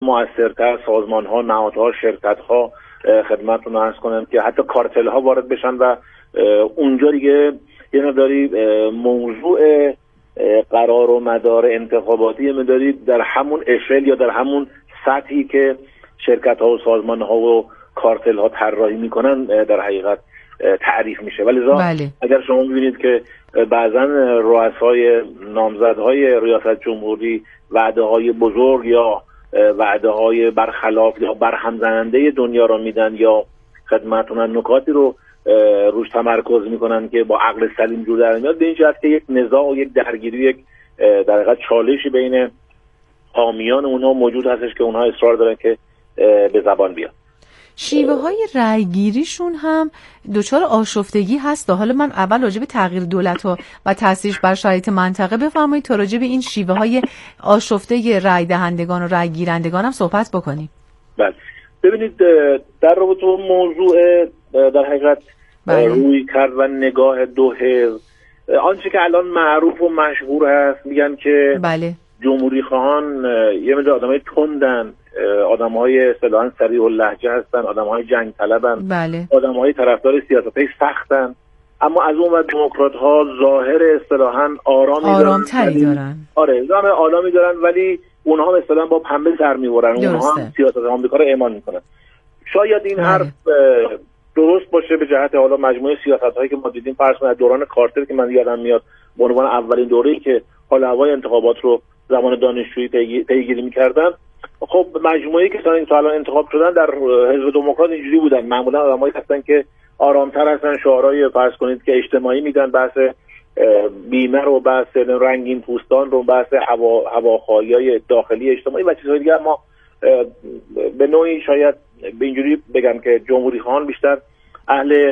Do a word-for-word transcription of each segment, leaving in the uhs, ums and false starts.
مؤثرتر سازمان‌ها، نهادها، شرکت‌ها خدمتتون عرض کنم که حتی کارتل‌ها وارد بشن و اونجا دیگه یه مقداری موضوع قرار و مدار انتخاباتی مداری در همون اشل یا در همون سطحی که شرکت‌ها و سازمان‌ها و کارتل‌ها طراحی می‌کنن در حقیقت تعریف میشه. ولی بله. اگر شما می‌بینید که بعضا رؤسای نامزدهای ریاست جمهوری وعده‌های بزرگ یا وعده‌های برخلاف یا برهم زننده دنیا را میدن یا خدمتتون نکاتی رو روش تمرکز میکنن که با عقل سلیم جور در میاد، به این جهت که یک نزاع و یک درگیری، یک در حقیقت چالشی بین حامیان اونها موجود هستش که اونها اصرار دارن که به زبان بیاد. شیوه های رأی گیریشون هم دچار آشفتگی هست. حالا من اول راجع به تغییر دولت و, و تاثیرش بر شرایط منطقه بفرمایید تا راجع به این شیوه های آشفته رأی دهندگان و رأی گیرندگان هم صحبت بکنیم. بله ببینید در رابطه با موضوع در حقیقت بله. روی کرد و نگاه دو حزب، آنچه که الان معروف و مشهور هست میگن که بله. جمهوری خواهان یه مدار آدمای تندن، آدم‌های اصطلاحاً سریع اللهجه هستن، آدم‌های جنگ طلبن، بله. آدم‌های طرفدار سیاست‌های سختن، اما از اون ور دموکرات‌ها ظاهر اصطلاحاً آرامی آرام‌تری دارن. دارن. آره، ظاهر آرامی دارن ولی اونها هم اصطلاحاً با پنبه سر می‌برن، اونها هم سیاست آمریکا رو اعمال می‌کنن. شاید این بله. حرف درست باشه به جهت حالا مجموعه سیاست‌هایی که ما دیدیم فرض کنید دوران کارتر که من یادم میاد به عنوان اولین دوره‌ای که حال هوای انتخابات رو زمان دانشجویی پیگیری می‌کردن، خب مجموعه‌ای که تا الان انتخاب شدن در حزب دموکرات اینجوری بودن، معمولا آدمایی هستن که آرامتر هستن، شعارهای فرض کنید که اجتماعی میدن، بحث بیمه رو، بحث رنگین پوستان رو، بحث هوا هواخواهی‌های داخلی اجتماعی و چیزهای دیگه. اما به نوعی شاید به اینجوری بگم که جمهوری خواهان بیشتر اهل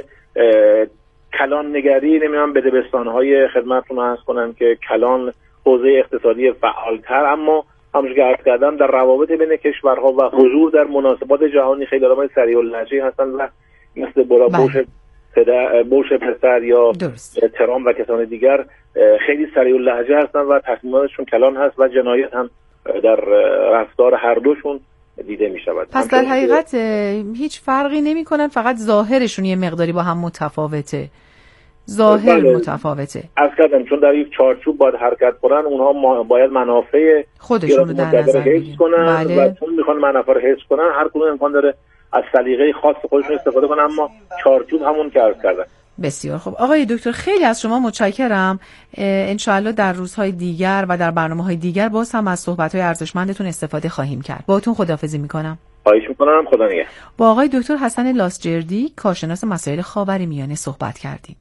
کلان نگری، نمیدونم بدبستان‌های خدمتتون عرض کنم که کلان حوزه اقتصادی فعالتر، اما همونجوری که عرض کردم در روابط بین کشورها و حضور در مناسبات جهانی خیلی آدمای سریع اللهجه هستن و مثل برا بوش پدر، بوش پسر یا ترام و کسان دیگر خیلی سریع اللهجه هستن و تصمیماتشون کلان هست و جنایت هم در رفتار هر دوشون دیده می شود. پس در حقیقت هیچ فرقی نمی کنن، فقط ظاهرشون یه مقداری با هم متفاوته. ظاهر بله. متفاوته. از کردم چون در یک چارچوب باید حرکت کنن، اونها باید منافع خودشون رو در نظر حفظ کنن بله. و چون میخوان منافع رو حفظ کنن هر کدوم امکان داره از سلیقه خاص خودشون استفاده کنن، اما چارچوب همون که عرض کردن. بسیار خب آقای دکتر، خیلی از شما متشکرم. انشاءالله در روزهای دیگر و در برنامه‌های دیگر باز هم از صحبت‌های ارزشمندتون استفاده خواهیم کرد. باهاتون خداحافظی می‌کنم. خواهش می‌کنم. خدا نگهدار. با آقای دکتر حسن لاسجردی، کارشناس مسائل خاورمیانه صحبت کردیم.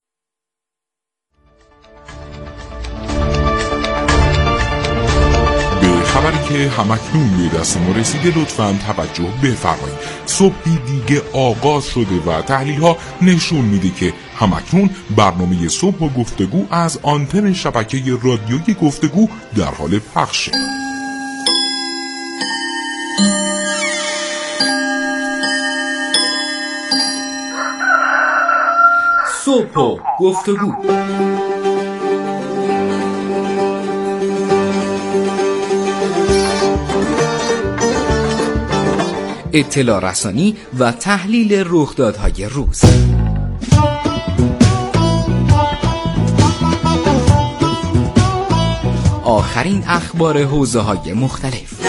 خبری که همکنون به دست ما رسیده لطفاً توجه بفرمایید. صبحی دیگه آغاز شده و تحلیل‌ها نشون میده که همکنون برنامه صبح و گفتگو از آنتن شبکه رادیویی گفتگو در حال پخشه. صبح و گفتگو اطلاع رسانی و تحلیل رخدادهای روز. آخرین اخبار حوزه‌های مختلف.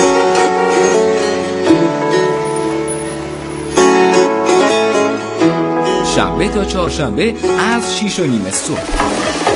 شنبه تا چهارشنبه از شیش و نیم صبح.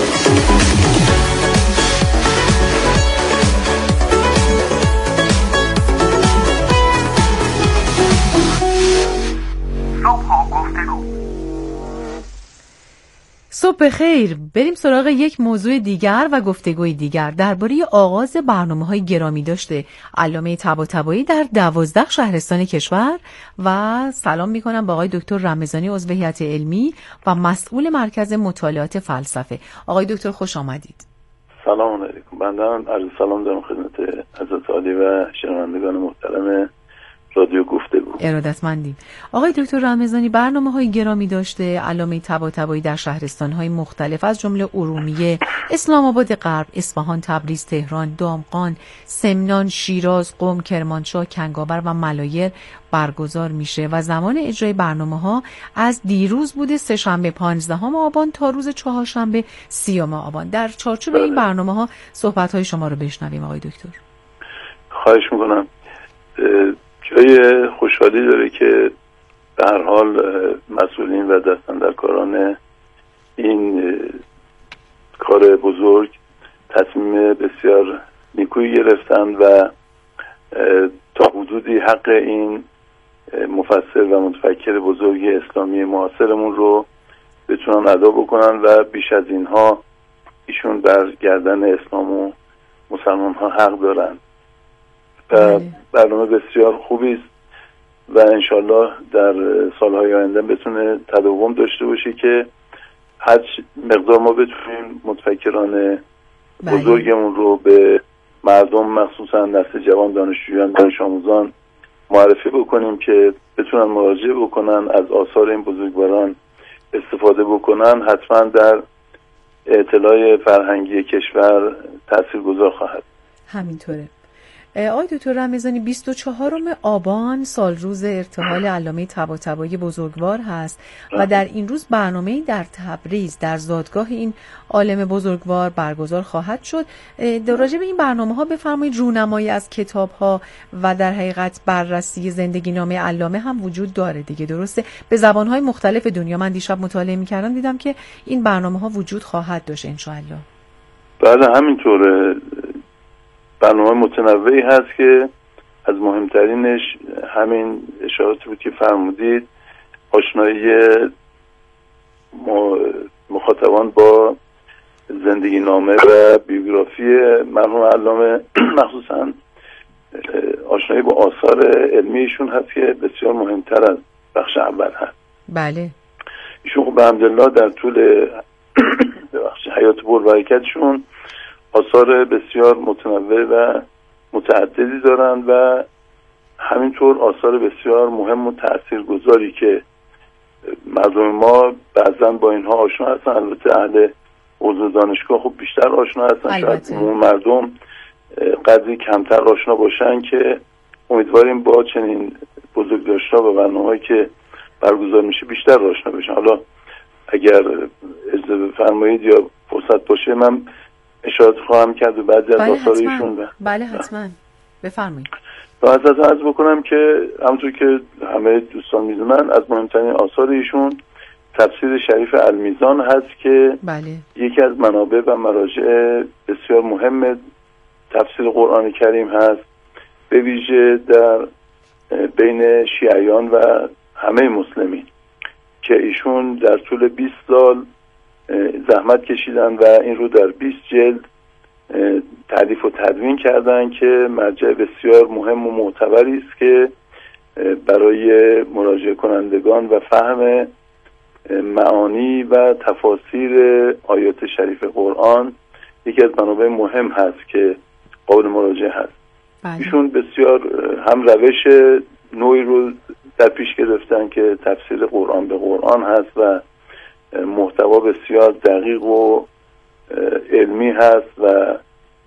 صبح بخیر. بریم سراغ یک موضوع دیگر و گفتگوی دیگر درباره آغاز برنامه‌های گرامی داشته علامه طباطبایی در دوازده شهرستان کشور و سلام می‌کنم با آقای دکتر رمضانی عضو هیئت علمی و مسئول مرکز مطالعات فلسفه. آقای دکتر خوش آمدید. سلام علیکم. بنده هم عرض سلام دارم خدمت حضرت عالی و شنوندگان محترم رادیو گفتگو. ارادتمندیم. آقای دکتر رمضانی، برنامه‌های گرامی داشته علامه طباطبایی در شهرستان‌های مختلف از جمله ارومیه، اسلام آباد غرب، اصفهان، تبریز، تهران، دامغان، سمنان، شیراز، قم، کرمانشاه، کنگاور و ملایر برگزار میشه و زمان اجرای برنامه‌ها از دیروز بوده سه‌شنبه پانزدهم آبان تا روز چهارشنبه سیوم آبان. در چارچوب این برنامه‌ها صحبت‌های شما رو بشنویم آقای دکتر. خواهش می‌کنم. جای خوشحالی داره که به هر حال مسئولین و دستاندرکاران این کار بزرگ تصمیم بسیار نیکویی گرفتن و تا حدودی حق این مفسر و متفکر بزرگ اسلامی معاصرمون رو بتونن ادا بکنن و بیش از اینها ایشون بر گردن اسلام و مسلمان ها حق دارن و برنامه بسیار خوبی است و انشالله در سالهای آینده بتونه تداوم داشته باشه که هر مقدار ما بتونیم متفکران بزرگمون رو به مردم مخصوصا نسل جوان، دانشجویان، دانش آموزان معرفی بکنیم که بتونن مراجعه بکنن، از آثار این بزرگواران استفاده بکنن، حتما در اطلاع فرهنگی کشور تاثیرگذار خواهد. همینطوره. آقای دکتر رمضانی، بیست و چهارم آبان سال روز ارتحال علامه طباطبایی بزرگوار هست و در این روز برنامه‌ای در تبریز در زادگاه این عالم بزرگوار برگزار خواهد شد. در راجع به این برنامه‌ها بفرمایید. رونمایی از کتاب‌ها و در حقیقت بررسی زندگی نامه علامه هم وجود داره دیگه، درسته؟ به زبان‌های مختلف دنیا. من دیشب مطالعه می‌کردم دیدم که این برنامه‌ها وجود خواهد داشت ان شاءالله. بله همینطوره. برنامه متنوعی هست که از مهمترینش همین اشاراتی بود که فرمودید، آشنایی مخاطبان با زندگی نامه و بیوگرافی مرحوم علامه، مخصوصا آشنایی با آثار علمیشون هست که بسیار مهمتر از بخش اول هست. بله. ایشون خب الحمدلله در طول بخش حیات پربرکتشون آثار بسیار متنوع و متعددی دارند و همینطور آثار بسیار مهم و تاثیرگذاری که مردم ما بعضا با اینها آشنا هستن. البته اهل حوزه دانشگاه خب بیشتر آشنا هستن، شاید عموم مردم قدری کمتر آشنا باشن که امیدواریم با چنین بزرگداشت‌ها و برنامه‌هایی که برگزار میشه بیشتر آشنا بشن. حالا اگر اجازه بفرمایید یا فرصت باشه من اشارات خواهم کرد و بعضی از آثار ایشون. بله حتما بفرمایید. باید از عرض بکنم که همونطور که همه دوستان میدونن از مهمترین آثار ایشون تفسیر شریف المیزان هست که بله. یکی از منابع و مراجع بسیار مهم تفسیر قرآن کریم هست، به ویژه در بین شیعیان و همه مسلمین که ایشون در طول بیست سال زحمت کشیدن و این رو در بیست جلد تألیف و تدوین کردن که مرجع بسیار مهم و معتبری است که برای مراجعه کنندگان و فهم معانی و تفاسیر آیات شریف قرآن یکی از منابع مهم هست که قابل مراجعه هست. بله. ایشون بسیار هم روش نوعی رو در پیش گرفتن که تفسیر قرآن به قرآن هست و محتوا بسیار دقیق و علمی هست و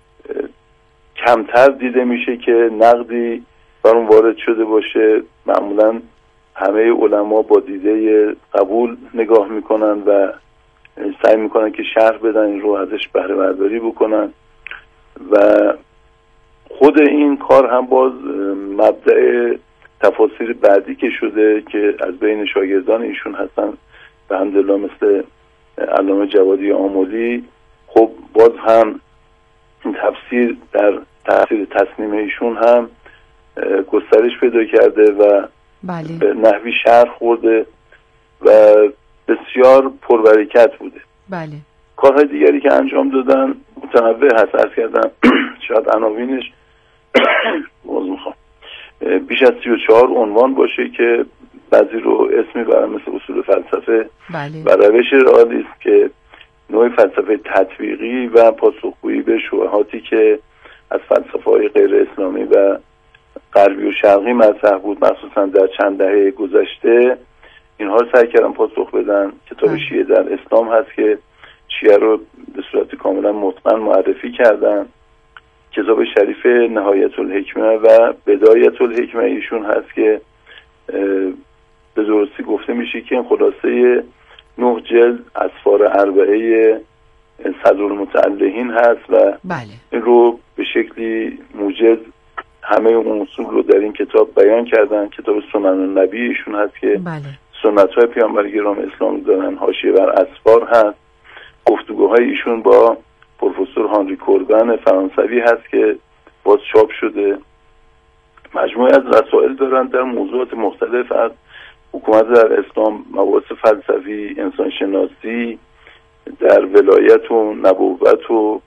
کمتر دیده میشه که نقدی بر اون وارد شده باشه. معمولا همه علما با دیده قبول نگاه میکنن و سعی میکنن که شرح بدن، این رو ازش بهره برداری بکنن و خود این کار هم باز مبدأ تفاسیر بعدی که شده که از بین شاگردان ایشون هستن به الحمدلله مثل علامه جوادی آملی، خب باز هم این تفسیر در تفسیر تصنیم ایشون هم گسترش پیدا کرده و بله. به نحوی شرح خورده و بسیار پربرکت بوده. بله. کارهای دیگری که انجام دادن متنوع هست، عرض کردم شاید عناوینش موضوع میخوام بیش از سی و چهار عنوان باشه که بعضی رو اسمی برای مثل اصول فلسفه بله. و روش رئالیسم که نوع فلسفه تطبیقی و پاسخگویی به شبهاتی که از فلسفه‌های غیر اسلامی و غربی و شرقی مطرح بود، مخصوصا در چند دهه گذشته، اینها رو سعی کردن پاسخ بدن. کتاب شیعه در اسلام هست که شیعه رو به صورت کاملا متقن معرفی کردن. کتاب شریف نهایت الحکمه و بدایت الحکمه ایشون هست که به درستی گفته میشه که این خلاصه نه جلد اسفار اربعه صدرالمتعلهین هست و بله. این رو به شکلی موجز همه اون اصول رو در این کتاب بیان کردن. کتاب سنن النبی ایشون هست که بله. سنت های پیامبر گرام اسلام دارن، حاشیه بر اسفار هست. گفتگوهای ایشون با پروفسور هانری کوربن فرانسوی هست که باز چاپ شده. مجموعه از رسائل دارن در موضوعات مختلف، از حکومت در اسلام، مباحث فلسفی، انسان شناسی، در ولایت و نبوت و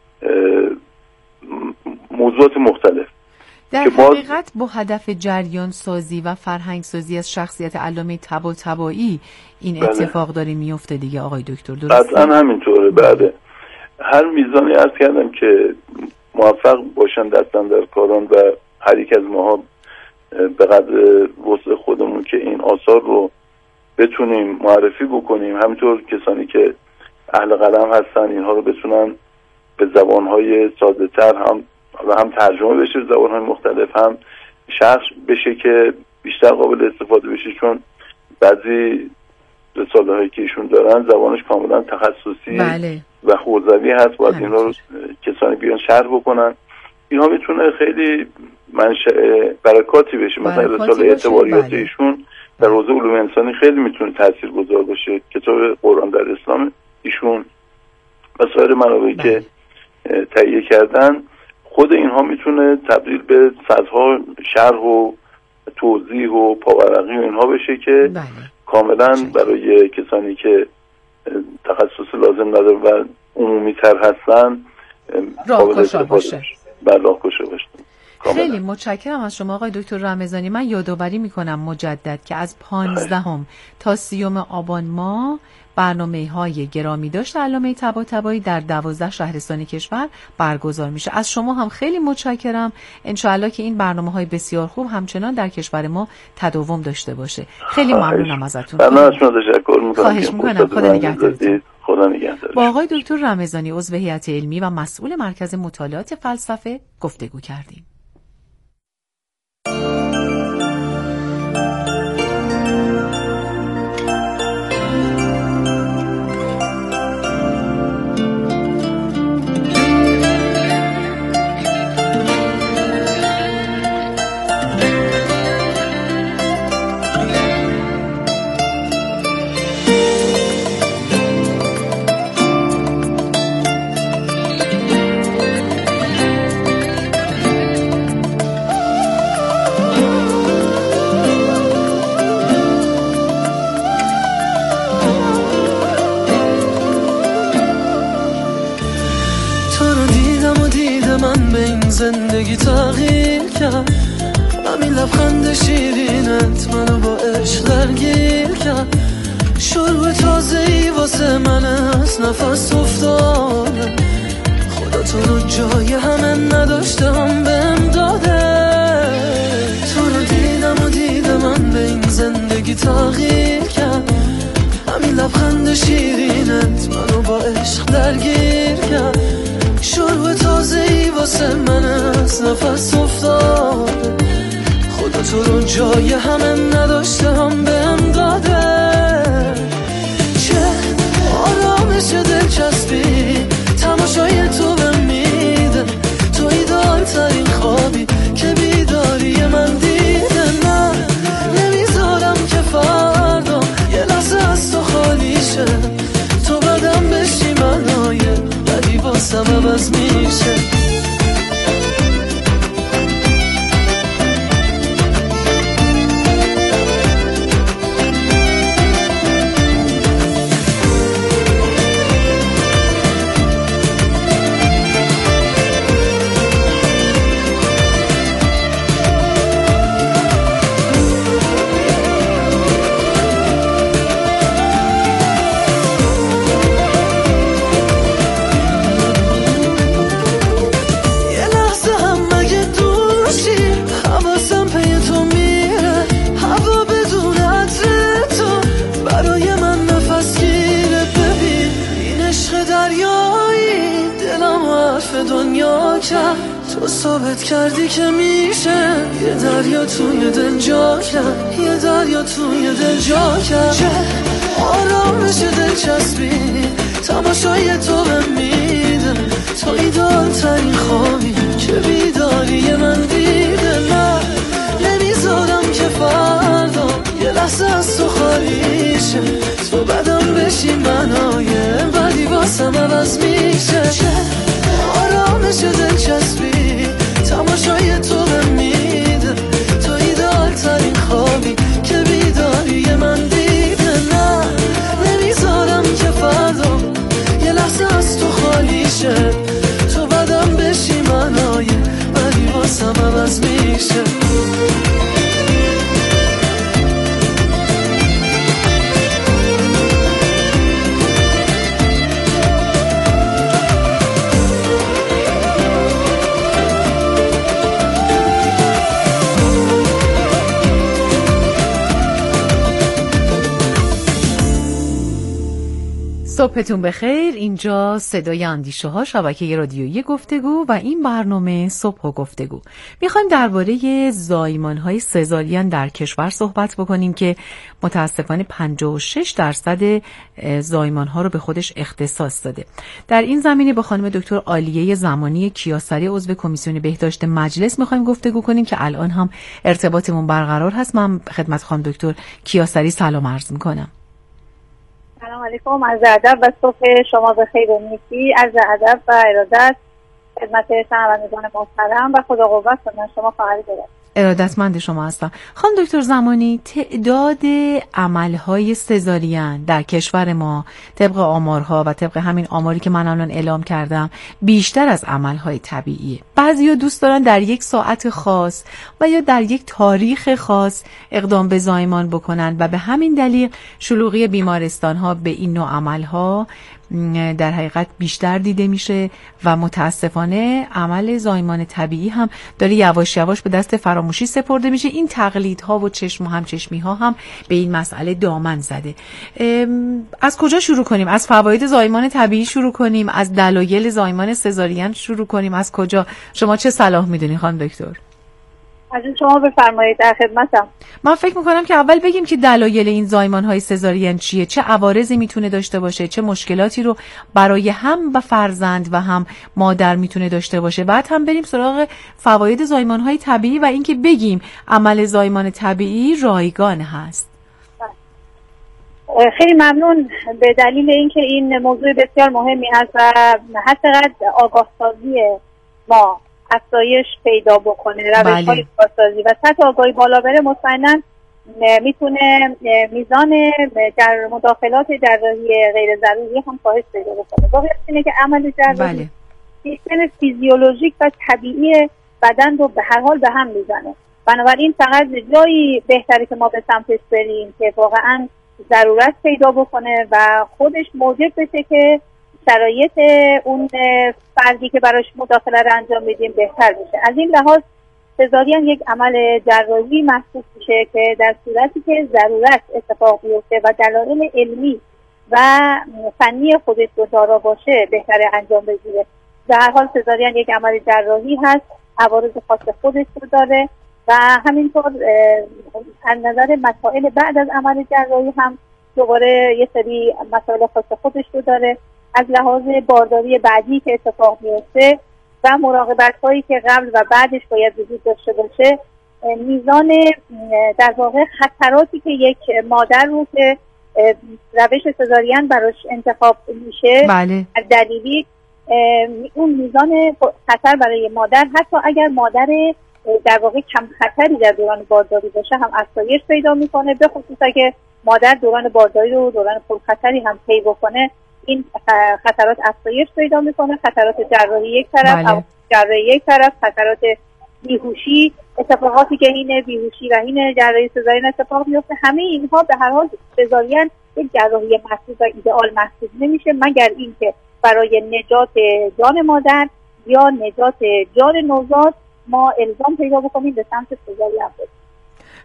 موضوعات مختلف. در حقیقت با هدف جریان سازی و فرهنگ سازی از شخصیت علامه طباطبایی این اتفاق داره میفته دیگه آقای دکتر، درسته؟ قطعا همینطوره. بعد هر میزانی عرض کردم که موفق باشن دستن در کاران و هر یک از ماها به قدر وسع خودمون که این آثار رو بتونیم معرفی بکنیم، همینطور کسانی که اهل قلم هستن اینها رو بتونن به زبانهای ساده تر هم و هم ترجمه بشه به زبانهای مختلف، هم شرح بشه که بیشتر قابل استفاده بشه، چون بعضی رساله هایی که ایشون دارن زبانش کاملا تخصصی بله. و حوزوی هست، باید این رو کسانی بیان شرح بکنن. اینها میتونه خیلی منشأ برکاتی بشه. مثلا رساله اعتباریات بله. ایشون در حوزه علوم انسانی خیلی میتونه تاثیرگذار باشه. کتاب قرآن در اسلام ایشون و سایر منابعی بله. که تهیه کردن، خود اینها میتونه تبدیل به صدها شرح و توضیح و پاورقی و اینها بشه که بله. کاملا برای کسانی که تخصص لازم نداره و عمومی تر هستن راهگشا باشه. بله راهگشا باشه. خیلی متشکرم از شما آقای دکتر رمضانی. من یادآوری میکنم مجدد که از پانزدهم تا سیوم آبان ماه برنامه‌های گرامی داشت علامه طباطبایی در دوازده شهرستان کشور برگزار میشه. از شما هم خیلی متشکرم. انشاءالله که این برنامه‌های بسیار خوب همچنان در کشور ما تداوم داشته باشه. خیلی ممنونم ازتون. من از شما تشکر میکنم. خواهش میکنم. خدا نگهدارتون. خدا نگهدار. با آقای دکتر رمضانی عضو هیئت علمی و مسئول مرکز مطالعات فلسفه گفتگو کردیم. زندگی تغییر کرد، همین لبخند شیرینت منو با عشق درگیر کرد. شروع تازه‌ای واسه من از نفس افتاده، خدا تو رو جای همه نداشتم بهم داده. تو رو دیدم و دید من به این زندگی تغییر کرد، همین لبخند شیرینت منو با عشق درگیر کرد. شروع تازه‌ای واسه من از نفس افتاده، خدا تو رو جای همه نداشتم بهم داده. چه آرامش دلچسبی تماشای تو بهم میده، تو ایدال ترین خوابی که بیداری من دیده. نه نمیذارم که فردا یه لحظه از تو خالی شه، تو بدم بشی منای ولی واسم عوض میشه. تو ثابت کردی که میشه یه دریا توی دل جا کرد، یه دریا توی دل جا کرد. آرامش دلچسبی تماشای تو بهم میده، تو ایدال ترین خوابی که بیداری من دیده. نه نمیذارم که فردا یه لحظه از تو خالی شه، تو بدم بشی منای بدی واسم عوض میشه. آرامش دلچسبی تماشای تو بهم میده، تو ایدال ترین خوابی که بیداری من دیده. نه نمیذارم که فردا یه لحظه از تو خالی شه، تو بدم بشی منای بدی واسم عوض میشه. صبحتون بخیر. اینجا صدای اندیشه ها، شبکه رادیویی گفتگو و این برنامه صبح و گفتگو. میخوایم درباره زایمان های سزارین در کشور صحبت بکنیم که متاسفانه پنجاه و شش درصد زایمان ها رو به خودش اختصاص داده. در این زمینه با خانم دکتر عالیه زمانی کیاسری عضو کمیسیون بهداشت مجلس میخوایم گفتگو کنیم که الان هم ارتباطمون برقرار هست. من خدمت خانم دکتر کیاسری سلام عرض میکنم. سلام علیکم، عرض ادب و صبح شما بخیر و نیکی. عرض ادب و ارادت خدمت شنوندگان محترم و خدا قوت کنه شما خواهر دارم. ارادتمند شما هستم. خانم دکتر زمانی، تعداد عملهای سزارین در کشور ما طبق آمارها و طبق همین آماری که من الان اعلام کردم بیشتر از عملهای طبیعیه. بعضیا دوست دارن در یک ساعت خاص و یا در یک تاریخ خاص اقدام به زایمان بکنن و به همین دلیل شلوغی بیمارستان‌ها به این نوع عملها در حقیقت بیشتر دیده میشه و متاسفانه عمل زایمان طبیعی هم داره یواش یواش به دست فراموشی سپرده میشه. این تقلیدها و چشم و همچشمی ها هم به این مسئله دامن زده. از کجا شروع کنیم؟ از فواید زایمان طبیعی شروع کنیم؟ از دلایل زایمان سزارین شروع کنیم؟ از کجا؟ شما چه صلاح میدونی خانم دکتر؟ از شما بفرمایید، در خدمتم. من فکر میکنم که اول بگیم که دلایل این زایمان‌های سزارین چیه، چه عوارضی میتونه داشته باشه، چه مشکلاتی رو برای هم و فرزند و هم مادر میتونه داشته باشه. بعد هم بریم سراغ فواید زایمان‌های طبیعی و اینکه بگیم عمل زایمان طبیعی رایگان هست. خیلی ممنون. به دلیل اینکه این موضوع بسیار مهمی هست و هر چقدر آگاه سازی ما افزایش پیدا بکنه، روش‌های آگاهی‌سازی و سطح آگاهی بالا بره، مطمئناً میتونه میزان در مداخلات جراحی غیر ضروری هم کاهش پیدا بکنه. واقعیت اینه که عمل جراحی سیستم فیزیولوژیک و طبیعی بدن رو به هر حال به هم میزنه. بنابراین فقط جایی بهتره که ما به سمتش بریم که واقعاً ضرورت پیدا بکنه و خودش موجب بشه که شرایط اون فردی که براش مداخله رو انجام میدیم بهتر بشه. از این لحاظ سزارین یک عمل جراحی محسوب میشه که در صورتی که ضرورت اتفاق بیفته و دلایل علمی و فنی خودش رو دارا باشه بهتره انجام بگیره. در هر حال سزارین یک عمل جراحی هست، عوارض خاص خودش رو داره و همینطور از نظر مسائل بعد از عمل جراحی هم دوباره یه سری مسائل خاص خودش رو داره. از لحاظ بارداری بعدی که اتفاق میفته و مراقبت هایی که قبل و بعدش باید وجود داشته باشه، میزان در واقع خطراتی که یک مادر رو که روش سزارین براش انتخاب میشه بله. دلیلی اون میزان خطر برای مادر، حتی اگر مادر در واقع کم خطری در دوران بارداری باشه، هم افزایش پیدا میکنه، به خصوص اگه مادر دوران بارداری رو دوران پرخطری هم طی بکنه، این خطرات افزایش پیدا میکنه. خطرات جراحی یک طرف، بله. جراحی یک طرف، خطرات بیهوشی، اتفاقاتی که این بیهوشی و این جراحی سزارین اتفاق میفته، همه اینها به هر حال سزارین یک جراحی محسوب و ایدئال محسوب نمیشه مگر اینکه برای نجات جان مادر یا نجات جان نوزاد ما الزام پیدا بکنیم به سمت سزارین بریم.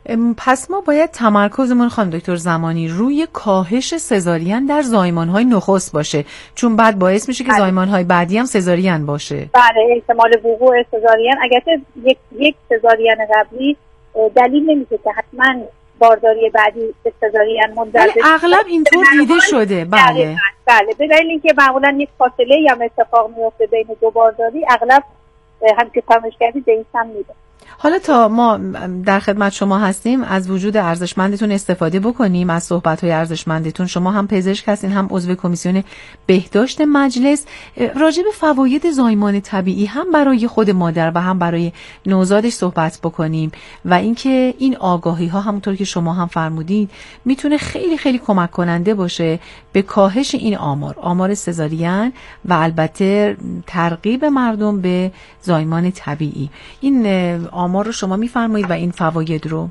پس ما باید تمرکزمون خانم دکتر زمانی روی کاهش سزارین در زایمان‌های نخست باشه، چون بعد باعث میشه که زایمان‌های بعدی هم سزارین باشه. بله، احتمال وقوع سزارین اگرچه یک یک سزارین قبلی دلیل نمیشه که حتما بارداری بعدی به سزارین منجر بشه. اغلب اینطور دیده شده. بله بله به دلیل اینکه معمولا یک فاصله یا اتفاق میفته بین دو بارداری، اغلب هم که فرمایش کردید به این سم میده. حالا تا ما در خدمت شما هستیم از وجود ارزشمندتون استفاده بکنیم، از صحبت‌های ارزشمندتون. شما هم پزشک هستین، هم عضو کمیسیون بهداشت مجلس. راجع به فواید زایمان طبیعی هم برای خود مادر و هم برای نوزادش صحبت بکنیم و اینکه این آگاهی ها همونطور که شما هم فرمودید میتونه خیلی خیلی کمک کننده باشه به کاهش این آمار آمار سزارین و البته ترغیب مردم به زایمان طبیعی. این آمار رو شما میفرمایید و این فواید رو.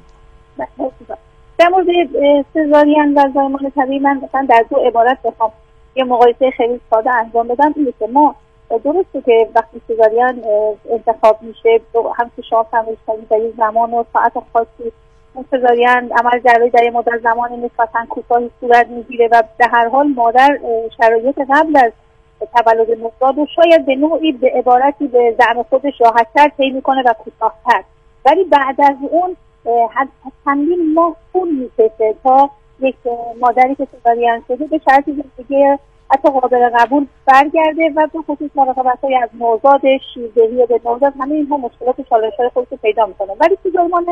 در مورد سزارین و زایمان طبیعی من مثلا در دو عبارت بخوام یه مقایسه خیلی ساده انجام بدم، اینه که ما درسته که وقتی سزارین انتخاب میشه هم که شما فرمایش کردید در یه زمان و ساعت خاصی سزارین عمل جراحی در یه مدت زمانی نسبتاً کوتاهی صورت میگیره و به هر حال مادر شرایط قبل از تولد نوزاد و شاید به نوعی به عبارتی به زعم خودش راحت‌تر طی میکنه و کوتاه‌تر، ولی بعد از اون چندین ماه طول میکشه تا یک مادری که سزارین شده به شرطی دیگه حتی قابل قبول برگرده و به خصوص مراقبت‌های از نوزاد، شیردهی به نوزاد، همه اینها مشکلات چالش‌های خودش رو پیدا میکنه. ولی تو زایمان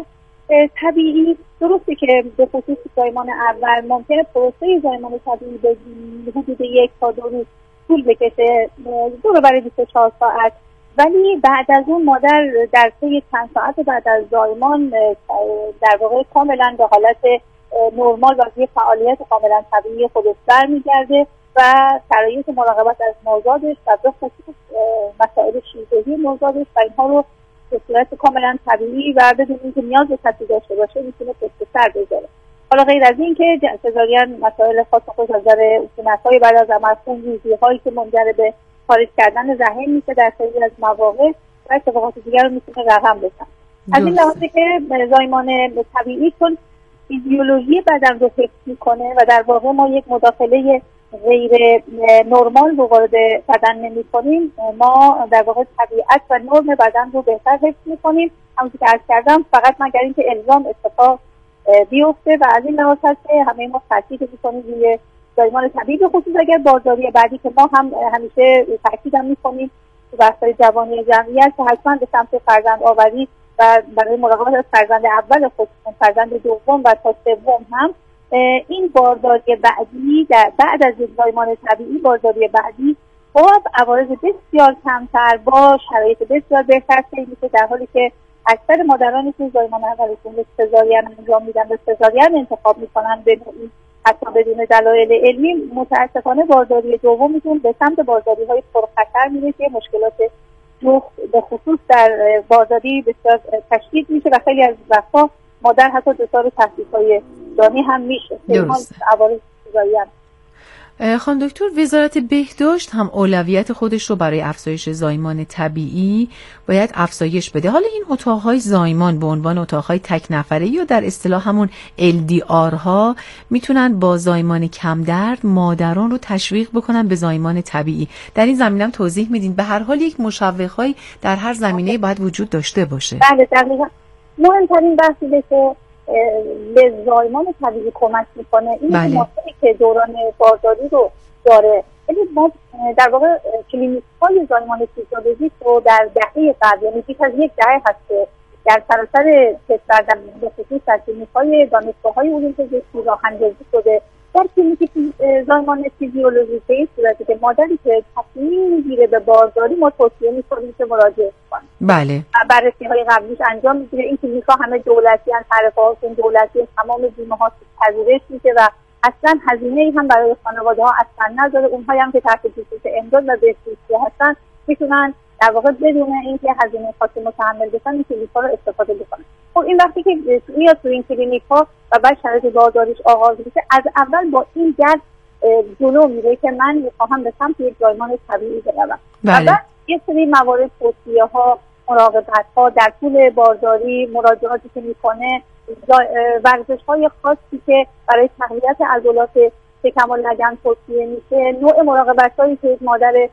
طبیعی درسته که به خصوص زایمان اول ممکنه پروسه زایمان طبیعی به حدود یک تا دو روز طول بکشه، دو رو برای بیست و چهار ساعت، ولی بعد از اون مادر در طی چند ساعت بعد از زایمان در واقع کاملا به حالت نرمال و یه فعالیت کاملا طبیعی خودش برمیگرده و شرایط مراقبت از نوزادش و به خصوص مسائل شیردهی نوزادش و اینها رو به صورت کاملا طبیعی و بدون اینکه نیاز به کسی داشته باشه میتونه پشت سر بذاره. حالا غیر از این که سزارین مسائل خاص خودش از نظر عفونت‌های بعد از عمل، خونریزی‌هایی که منجر به خارج کردن رحم میشه در خیلی از مواقع و اتفاقات دیگر رو میتونه رقم بزنه. از این لحاظه که زایمان طبیعی چون فیزیولوژی بدن رو حفظ میکنه و در واقع ما یک مداخله غیر نرمال رو وارد بدن نمی‌کنیم، ما در واقع طبیعت و نرم بدن رو بهتر حفظ می‌کنیم. همونطور که عرض کردم فقط مگر اینکه الزام اتفاق بیفته و از این لحاظ هست که همه ما تاکید می‌کنیم روی زایمان طبیعی، به خصوص اگر بارداری بعدی که ما هم همیشه تاکید هم می‌کنیم تو بحث‌های جوانی جمعیت که حتما به سمت فرزند آوری و برای مراقبت از فرزند اول خودشون، فرزند دوم و تا سوم هم این بارداری بعدی در بعد از زایمان طبیعی بارداری بعدی با عوارض بسیار کمتر با شرایط بسیار بهتر طی میشه، در حالی که اکثر مادرانی که زایمان اولشون به سزارین انجام میدن به سزارین انتخاب میکنن به نوعی حتی بدون دلایل علمی، متاسفانه بارداری دومشون به سمت بارداری های پرخطر میره که مشکلات جفت به خصوص در بارداری بسیار تشدید میشه و خیلی از وقتا مادر حتی دچار تحریک‌های جانی هم میشه. درسته. خانم دکتر، وزارت بهداشت هم اولویت خودش رو برای افزایش زایمان طبیعی باید افزایش بده. حالا این اتاق‌های زایمان به عنوان اتاق‌های تک نفره یا در اصطلاح همون ال دی آر ها میتونن با زایمان کم درد مادران رو تشویق بکنن به زایمان طبیعی. در این زمینه هم توضیح میدین؟ به هر حال یک مشوق‌هایی در هر زمینه باید وجود داشته باشه. بله دقیقاً. مهمترین بحثی که به زایمان طبیعی کمک میکنه این بله. ماسایی که دوران بارداری رو داره. یعنی ما در واقع کلینیک های زایمان فیزیولوژیک رو در دهه قبل، یعنی بیش از یک دهه هست که در سراسر کشور در به خصوص در کلینیک های دانشگاه های علوم پزشکی راه اندازی شده. در کلینیک زایمان فیزیولوژیک به این صورتی که مادری که تصمیم میگیره به بارداری ما توصیه میکنیم که مراجعه کنه. بله. بررسی های قبلیش انجام میگیره. این کلینیک ها همه دولتی ان، تعرفه هاشون دولتی، تمام بیمه ها پذیرش میشه و اصلا هزینه ای هم برای خانواده ها اصلا نداره. اونهایی هم که تحت جنسیت امداد و بهداشتی هستن میتونن در واقع بدون اینکه هزینه خاصی متحمل بشن این کلینیک ها رو استفاده بکنن. خب این وقتی که میاد تو این کلینیک ها و بعد شرایط بارداریش آغاز میشه، از اول با این جد جلو میره که من میخواهم به سمت یک زایمان طبیعی بروم. بله. و یه سری موارد توصیه ها، مراقبت ها در طول بارداری، مراجعاتی که میکنه ورزش‌های خاصی که برای تقویت عضلات شکم و لگن توصیه میشه، نوع مراقبت‌هایی که مادر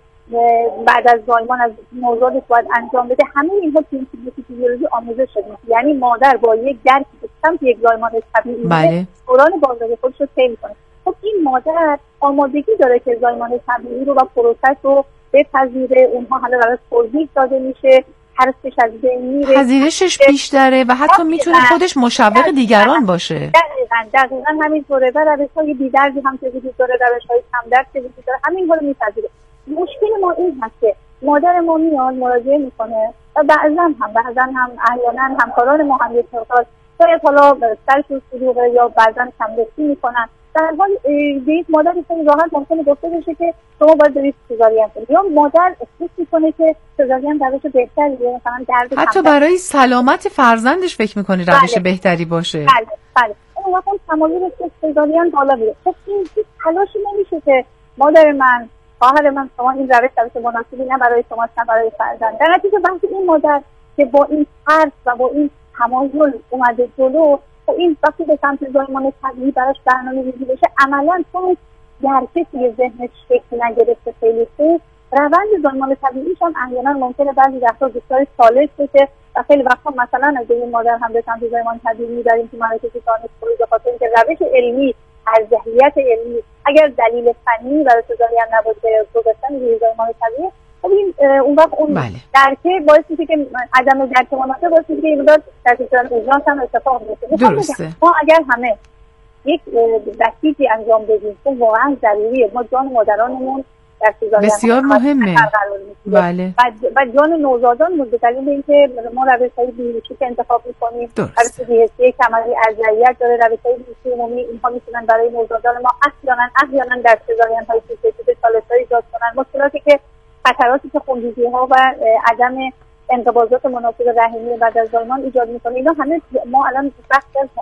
بعد از زایمان از نوزادش باید انجام بده، همه اینها تو فیزیولوژی آموزش شده. یعنی مادر با یک درکی که سمت یک زایمان طبیعی بله. دوران بازداری خودش رو طی کنه. خب این مادر آمادگی داره که زایمان طبیعی رو و پروسس رو بپذیره، اونها همه براش توضیح داده میشه، ترسش از بین میره، پذیرشش بیشتره و حتی میتونه خودش مشوق دیگران باشه. دقیقاً دقیقاً همینطوره و روش‌های بی‌دردی هم که وجود داره، روش‌های کم‌درد که وجود داره، همین رو میپذیره. مشکل ما این هست که مادر ما میاد مراجعه میکنه و بعضا هم بعضا هم احیانا همکاران ما هم یک مقدار شاید حالا سرشون شلوغه یا بعضا کم‌دستی میکنن، در حال به یک مادر خیلی راحت ممکنه گفته بشه که شما باید برید سزارین کنید، یا مادر احساس میکنه که سزارین روش بهتریه، مثلا درد حتی برای سلامت فرزندش فکر میکنه روش بله. بهتری باشه. بله بله اون وقت تمایل که سزارین بالا میره. خب این تلاشی نمیشه که مادر من، خواهر من، شما این روش روش مناسبی نه برای شما نه برای فرزند. در نتیجه وقتی این مادر که با این ترس و با این تمایل اومده جلو، این وقتی به سمت زایمان طبیعی براش برنامه‌ریزی بشه، عملاً چون درکه توی ذهنش شکل نگرفته خیلی خوب، روند زایمان طبیعیش هم احیانا ممکنه بعضی وقتا بسیار سالش بشه و خیلی وقتا مثلا از این مادر هم به سمت زایمان طبیعی می‌بریم تو مراکز دانشگاهی به خاطر اینکه روش علمی، ارجحیت علمی اگر دلیل فنی برای سزارین نباشه، گذاشتن روی زایمان طبیعی، خب این اون وقت اون بله. درکه باعث میشه که عدم درک مناسب باعث میشه که این مقدار تشخیص اورژانس هم اتفاق بیفته. درسته. ما اگر همه یک بسیجی انجام بدیم که واقعا ضروریه، ما جان مادرانمون در سزارین بسیار مهمه. بله. و و جان نوزادان به دلیل اینکه ما روش‌های بیولوژیک انتخاب می‌کنیم، روش بی‌حسی کمری ارجحیت داره، روش‌های بیولوژیک عمومی اینها میتونن برای نوزادان ما احیانا احیانا در سزارین‌های پیچیده سالس‌های ایجاد کنن. مشکلاتی که خطراتی که خونریزی‌ها و عدم انقباضات مناسب رحمی بعد از زایمان ایجاد می‌کنه، اینا همه ما الان وقتی از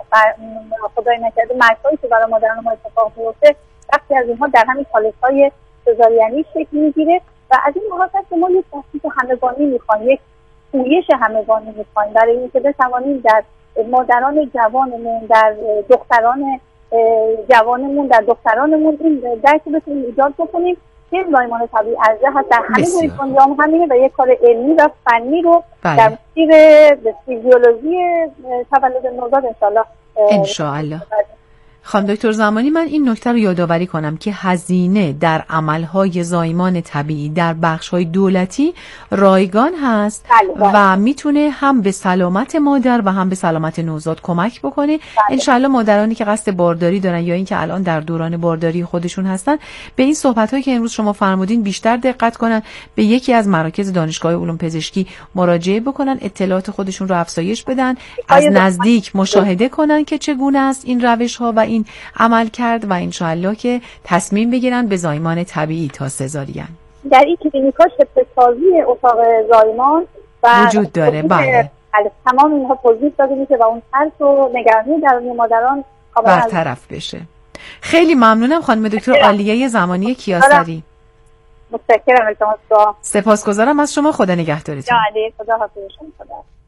خدای نکرده مرگ‌هایی که برای مادران ما اتفاق میفته، وقتی از اینها در همین سالس‌های سزارینی شکل میگیره و از این لحاظ که ما یک تشخیص همگانی میخوایم، یک پویش همگانی میخوایم برای اینکه بتوانیم در مادران جوانمون، در دختران جوانمون، در دخترانمون این درکی بتونیم ایجاد بکنیم که زایمان طبیعی ارزه هست در همه جای دنیا هم همینه و یک کار علمی و فنی رو بله. در مسیر فیزیولوژی تولد نوزاد انشالله انشالله. خانم دکتر زمانی، من این نکته رو یادآوری کنم که هزینه در عملهای زایمان طبیعی در بخش‌های دولتی رایگان هست بله بله. و میتونه هم به سلامت مادر و هم به سلامت نوزاد کمک بکنه. بله. انشالله مادرانی که قصد بارداری دارن یا اینکه الان در دوران بارداری خودشون هستن به این صحبت‌هایی که امروز شما فرمودین بیشتر دقت کنن، به یکی از مراکز دانشگاه علوم پزشکی مراجعه بکنن، اطلاعات خودشون رو افزایش بدن، از نزدیک مشاهده کنن که چگونه است این روش‌ها و این عمل کرد و انشاءالله که تصمیم بگیرن به زایمان طبیعی تا سزارین. در این کلینیکا شبه‌سازی اتاق زایمان و وجود داره. بله. تمام اینها توضیح داده میشه و اون ترس و نگرانی درونی مادران برطرف بشه. خیلی ممنونم خانم دکتر عالیه زمانی کیاسری. متشکرم از شما. سپاسگزارم از شما. خدا نگهدارتون. خدا حافظ.